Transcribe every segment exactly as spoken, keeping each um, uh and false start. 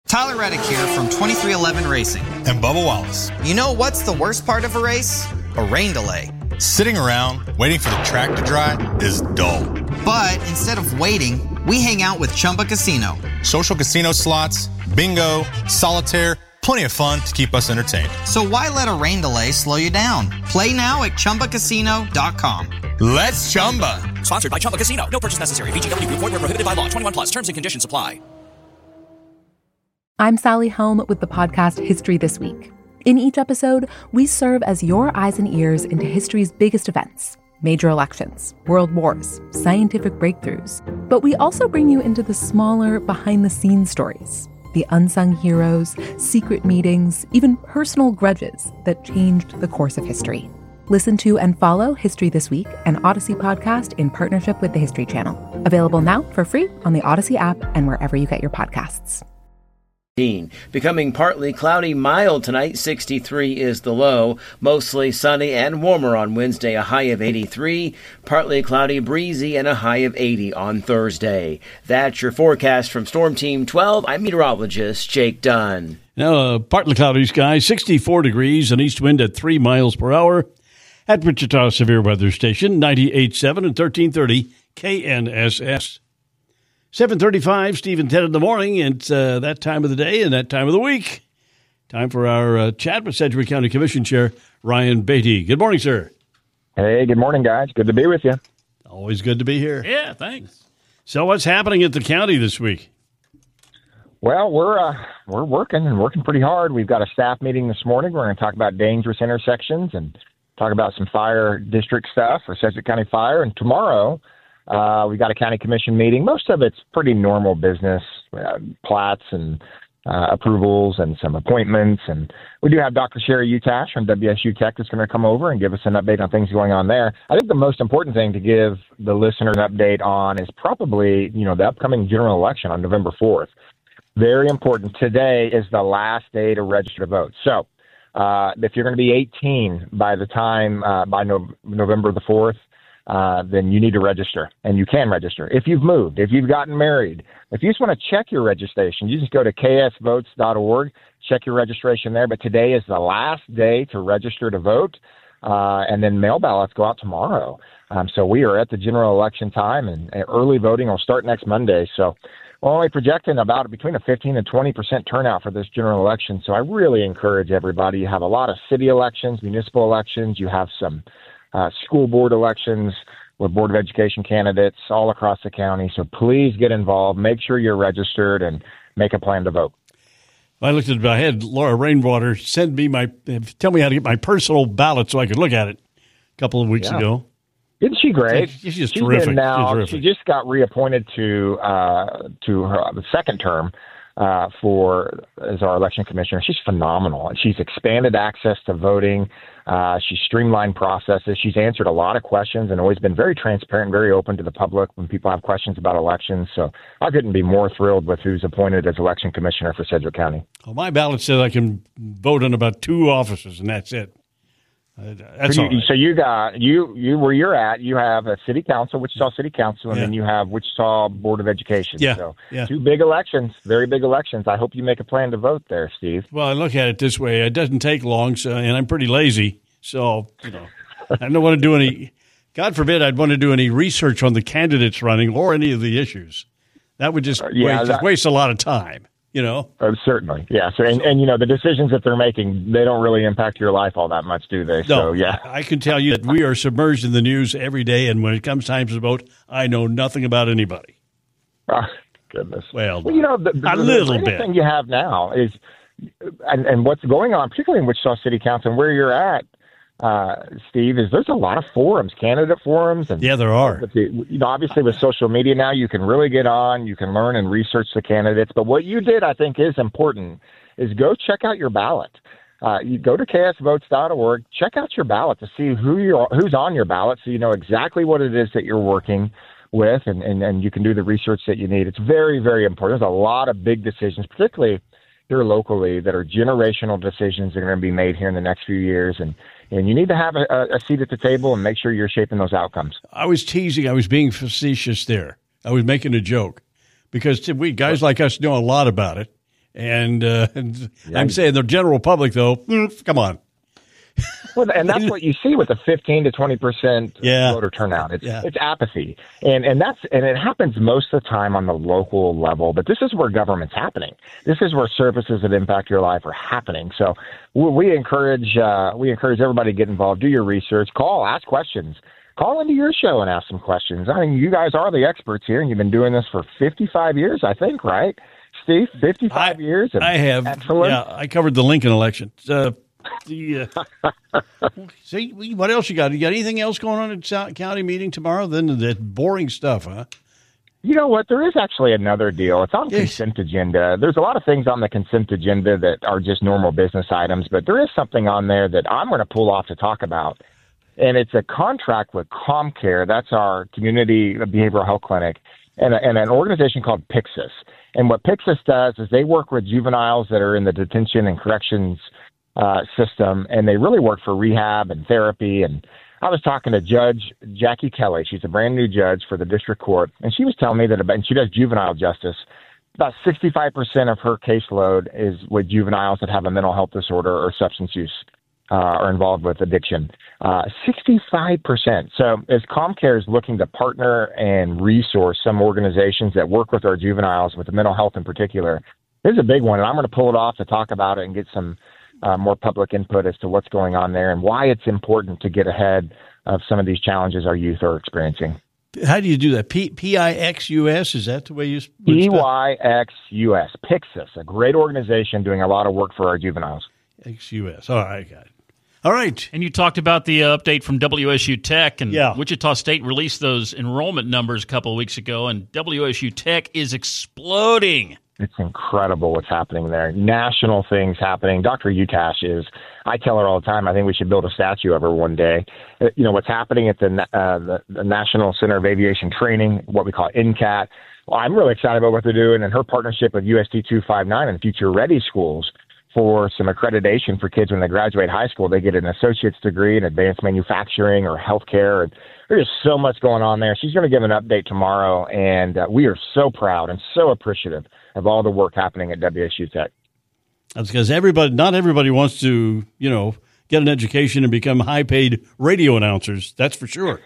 Tyler Reddick here from twenty-three eleven Racing. And Bubba Wallace. You know what's the worst part of a race? A rain delay. Sitting around waiting for the track to dry is dull. But instead of waiting, we hang out with Chumba Casino. Social casino slots, bingo, solitaire, plenty of fun to keep us entertained. So why let a rain delay slow you down? Play now at Chumba Casino dot com. Let's Chumba. Sponsored by Chumba Casino. No purchase necessary. V G W Group. Void where prohibited by law. twenty-one plus. Terms and conditions apply. I'm Sally Helm with the podcast History This Week. In each episode, we serve as your eyes and ears into history's biggest events, major elections, world wars, scientific breakthroughs. But we also bring you into the smaller, behind-the-scenes stories, the unsung heroes, secret meetings, even personal grudges that changed the course of history. Listen to and follow History This Week, an Odyssey podcast in partnership with the History Channel. Available now for free on the Odyssey app and wherever you get your podcasts. Becoming partly cloudy, mild tonight, sixty-three is the low. Mostly sunny and warmer on Wednesday, a high of eighty-three. Partly cloudy, breezy, and a high of eighty on Thursday. That's your forecast from Storm Team twelve. I'm meteorologist Jake Dunn. Now, uh, partly cloudy skies, sixty-four degrees, an east wind at three miles per hour. At Wichita Severe Weather Station, ninety-eight point seven and thirteen thirty K N S S. seven thirty-five, Steve and Ted in the morning. It's uh, that time of the day and that time of the week. Time for our uh, chat with Sedgwick County Commission Chair Ryan Beatty. Good morning, sir. Hey, good morning, guys. Good to be with you. Always good to be here. Yeah, thanks. So what's happening at the county this week? Well, we're uh, we're working and working pretty hard. We've got a staff meeting this morning. We're going to talk about dangerous intersections and talk about some fire district stuff for Sedgwick County Fire. And tomorrow, Uh, we got a county commission meeting. Most of it's pretty normal business, uh, plats and uh, approvals and some appointments. And we do have Doctor Sherry Utash from W S U Tech that's going to come over and give us an update on things going on there. I think the most important thing to give the listener an update on is probably, you know, the upcoming general election on November fourth. Very important. Today is the last day to register to vote. So uh, if you're going to be eighteen by the time, uh, by no- November the fourth, Uh, then you need to register, and you can register. If you've moved, if you've gotten married, if you just want to check your registration, you just go to k s votes dot org, check your registration there. But today is the last day to register to vote, uh, and then mail ballots go out tomorrow. Um, so we are at the general election time, and, and early voting will start next Monday. So we're only projecting about between a fifteen and twenty percent turnout for this general election. So I really encourage everybody. You have a lot of city elections, municipal elections. You have some Uh, school board elections with Board of Education candidates all across the county. So please get involved. Make sure you're registered and make a plan to vote. I looked at, I had Laura Rainwater send me my, tell me how to get my personal ballot so I could look at it a couple of weeks yeah. ago. Isn't she great? She's just She's terrific. Now, She's terrific. She just got reappointed to uh, to her the second term uh, for as our election commissioner. She's phenomenal. She's expanded access to voting. Uh, she's streamlined processes. She's answered a lot of questions and always been very transparent, very open to the public when people have questions about elections. So I couldn't be more thrilled with who's appointed as election commissioner for Sedgwick County. Well, my ballot says I can vote in about two offices, and that's it. Uh, that's so, all you, right. so you got you you where you're at. You have a city council, Wichita City Council, and Yeah. then you have Wichita Board of Education. Yeah, So yeah. two big elections, very big elections. I hope you make a plan to vote there, Steve. Well, I look at it this way. It doesn't take long, so, and I'm pretty lazy. So, you know, I don't want to do any, God forbid I'd want to do any research on the candidates running or any of the issues. That would just, Uh, yeah, waste, that- waste a lot of time, you know? Uh, certainly, yeah. So, and, and you know, the decisions that they're making, they don't really impact your life all that much, do they? No, So, yeah. I can tell you that we are submerged in the news every day, and when it comes time to vote, I know nothing about anybody. Oh, goodness. Well, Well, you know, the, the, a the little greatest bit. thing you have now is, and, and what's going on, particularly in Wichita City Council and where you're at, uh, Steve, is there's a lot of forums, candidate forums. And Yeah, there are. with the, you know, obviously with social media now, you can really get on, you can learn and research the candidates. But what you did, I think, is important, is go check out your ballot. Uh, you go to k s votes dot org, check out your ballot to see who you're, who's on your ballot so you know exactly what it is that you're working with, and, and, and you can do the research that you need. It's very, very important. There's a lot of big decisions, particularly here locally, that are generational decisions that are going to be made here in the next few years. And, and you need to have a, a seat at the table and make sure you're shaping those outcomes. I was teasing. I was being facetious there. I was making a joke because we guys like us know a lot about it. And, uh, and Yeah. I'm saying the general public, though, mm, come on. Well, and that's what you see with the fifteen to twenty percent Yeah. voter turnout. It's Yeah. it's apathy, and and that's and it happens most of the time on the local level. But this is where government's happening. This is where services that impact your life are happening. So we, we encourage uh, we encourage everybody to get involved, do your research, call, ask questions. Call into your show and ask some questions. I mean, you guys are the experts here, and you've been doing this for fifty-five years, I think, right, Steve? fifty-five I, years. I have. Excellent. Yeah, I covered the Lincoln election. Uh, the, uh, see, what else you got? You got anything else going on at South County meeting tomorrow? Then that boring stuff, huh? You know what? There is actually another deal. It's on Yes. consent agenda. There's a lot of things on the consent agenda that are just normal business items, but there is something on there that I'm going to pull off to talk about. And it's a contract with ComCare. That's our community behavioral health clinic, and, a, and an organization called Pyxis. And what Pyxis does is they work with juveniles that are in the detention and corrections uh, system, and they really work for rehab and therapy. And I was talking to Judge Jackie Kelly. She's a brand new judge for the district court, and she was telling me that about, and she does juvenile justice. About sixty-five percent of her caseload is with juveniles that have a mental health disorder or substance use uh, are involved with addiction. Uh, sixty-five percent. So as ComCare is looking to partner and resource some organizations that work with our juveniles with the mental health in particular, this is a big one, and I'm going to pull it off to talk about it and get some uh, more public input as to what's going on there and why it's important to get ahead of some of these challenges our youth are experiencing. How do you do that? P P I X U S, is that the way you would P spell- Y X U S, Pyxis, a great organization doing a lot of work for our juveniles. X U S. All right, got it. All right. And you talked about the uh, update from W S U Tech, and Yeah. Wichita State released those enrollment numbers a couple of weeks ago, and W S U Tech is exploding. It's incredible what's happening there. National things happening. Doctor Utash is, I tell her all the time, I think we should build a statue of her one day. Uh, You know, what's happening at the, uh, the, the National Center of Aviation Training, what we call N C A T. Well, I'm really excited about what they're doing, and her partnership with U S D two fifty-nine and Future Ready Schools for some accreditation for kids when they graduate high school. They get an associate's degree in advanced manufacturing or healthcare. And there's so much going on there. She's going to give an update tomorrow, and uh, we are so proud and so appreciative of all the work happening at W S U Tech. That's because everybody, not everybody wants to, you know, get an education and become high-paid radio announcers. That's for sure.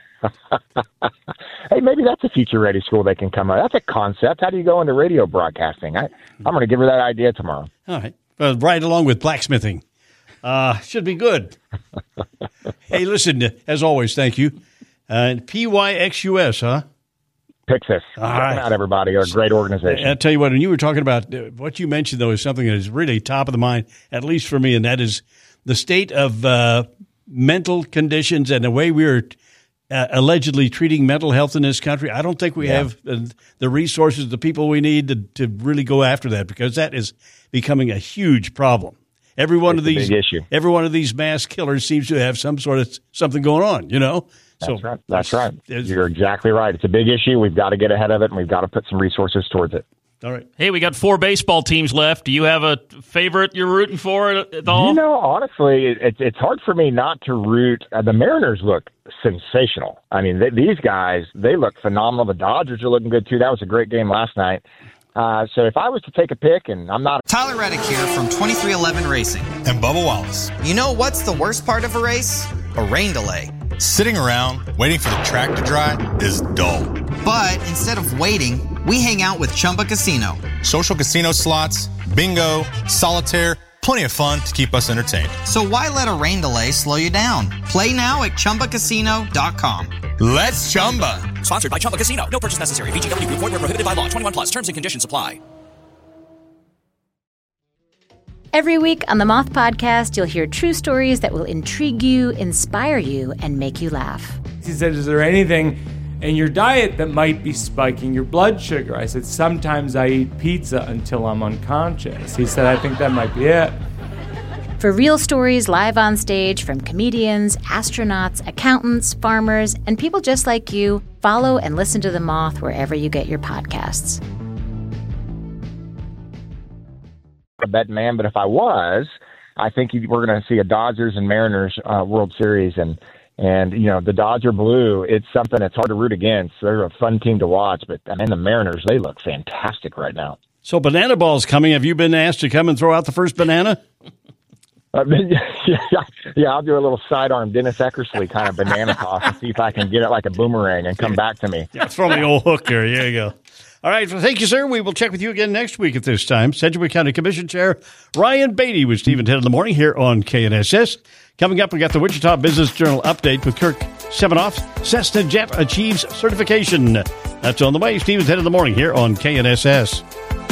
Hey, maybe that's a future-ready school they can come out. That's a concept. How do you go into radio broadcasting? I, I'm going to give her that idea tomorrow. All right. Uh, right along with blacksmithing. Uh, should be good. Hey, listen, as always, thank you. Uh, P Y X U S, huh? Pyxis. All Check right. them out, everybody. They're a great organization. I'll tell you what, and you were talking about uh, what you mentioned, though, is something that is really top of the mind, at least for me, and that is the state of uh, mental conditions and the way we're uh, allegedly treating mental health in this country. I don't think we Yeah. have uh, the resources, the people we need to, to really go after that, because that is becoming a huge problem. Every one It's of a these, big issue. every one of these mass killers seems to have some sort of something going on, you know? That's right. That's right. there's- You're exactly right. It's a big issue. We've got to get ahead of it, and we've got to put some resources towards it. All right. Hey, we got four baseball teams left. Do you have a favorite you're rooting for at, at all? You know, honestly, it, it, it's hard for me not to root. Uh, the Mariners look sensational. I mean, they, these guys, they look phenomenal. The Dodgers are looking good, too. That was a great game last night. Uh, so if I was to take a pick, and I'm not... Tyler Reddick here from twenty-three eleven Racing. And Bubba Wallace. You know what's the worst part of a race? A rain delay. Sitting around waiting for the track to dry is dull. But instead of waiting, we hang out with Chumba Casino. Social casino slots, bingo, solitaire, plenty of fun to keep us entertained. So why let a rain delay slow you down? Play now at Chumba Casino dot com. Let's Chumba. Sponsored by Chumba Casino. No purchase necessary. V G W Group. Void where prohibited by law. twenty-one plus. Terms and conditions apply. Every week on the Moth Podcast, you'll hear true stories that will intrigue you, inspire you, and make you laugh. He said, is there anything in your diet that might be spiking your blood sugar? I said, sometimes I eat pizza until I'm unconscious. He said, I think that might be it. For real stories live on stage from comedians, astronauts, accountants, farmers, and people just like you, follow and listen to The Moth wherever you get your podcasts. a betting man, but if I was, I think you- we're going to see a Dodgers and Mariners uh, World Series, and and you know the Dodger blue. It's something that's hard to root against. They're a fun team to watch, but I mean the Mariners, they look fantastic right now. So Banana Ball's coming. Have you been asked to come and throw out the first banana? Uh, yeah, yeah, I'll do a little sidearm Dennis Eckersley kind of banana toss and see if I can get it like a boomerang and come back to me. Yeah, throw me old hook there. There you go. All right. Well, thank you, sir. We will check with you again next week at this time. Sedgwick County Commission Chair Ryan Beatty with Stephen ten in the morning here on K N S S. Coming up, we got the Wichita Business Journal update with Kirk Seminoff. Cessna Jet achieves certification. That's on the way. Stephen ten in the morning here on K N S S.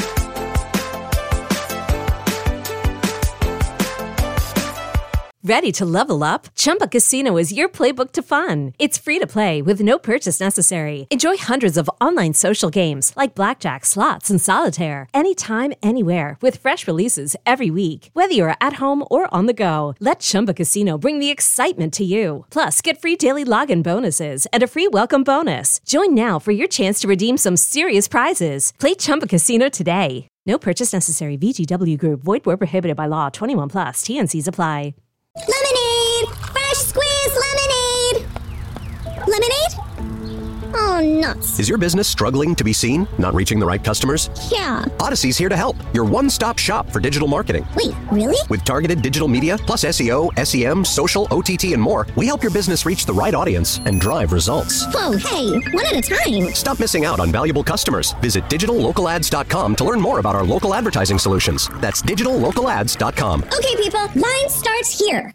Ready to level up? Chumba Casino is your playbook to fun. It's free to play with no purchase necessary. Enjoy hundreds of online social games like blackjack, slots, and solitaire anytime, anywhere with fresh releases every week. Whether you're at home or on the go, let Chumba Casino bring the excitement to you. Plus, get free daily login bonuses and a free welcome bonus. Join now for your chance to redeem some serious prizes. Play Chumba Casino today. No purchase necessary. V G W Group. Void where prohibited by law. twenty-one plus. T N Cs apply. Lemonade! Fresh squeezed lemonade! Lemonade? Oh, nuts. Is your business struggling to be seen? Not reaching the right customers? Yeah. Odyssey's here to help. Your one-stop shop for digital marketing. Wait, really? With targeted digital media, plus S E O, S E M, social, O T T, and more, we help your business reach the right audience and drive results. Whoa, hey, one at a time. Stop missing out on valuable customers. Visit digital local ads dot com to learn more about our local advertising solutions. That's digital local ads dot com. Okay, people, line starts here.